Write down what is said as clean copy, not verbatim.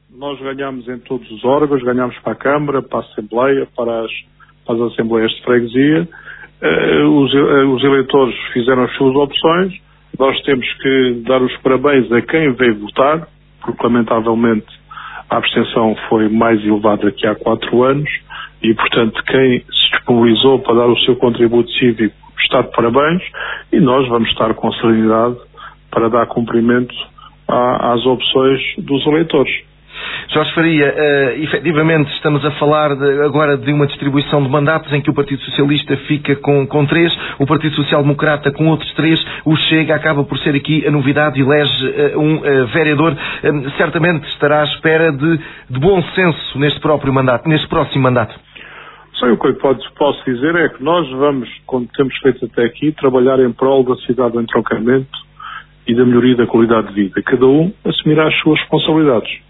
Nós ganhamos em todos os órgãos, ganhamos para a Câmara, para a Assembleia, para as Assembleias de Freguesia. Os eleitores fizeram as suas opções. Nós temos que dar os parabéns a quem veio votar, porque lamentavelmente a abstenção foi mais elevada que há 4 anos e, portanto, quem se disponibilizou para dar o seu contributo cívico está de parabéns e nós vamos estar com serenidade para dar cumprimento às opções dos eleitores. Jorge Faria, efetivamente estamos a falar agora de uma distribuição de mandatos em que o Partido Socialista fica com 3, o Partido Social Democrata com outros 3, o Chega acaba por ser aqui a novidade e elege um vereador. Certamente estará à espera de bom senso neste próximo mandato. Só o que eu posso dizer é que nós vamos, como temos feito até aqui, trabalhar em prol da cidade do entroncamento e da melhoria da qualidade de vida. Cada um assumirá as suas responsabilidades.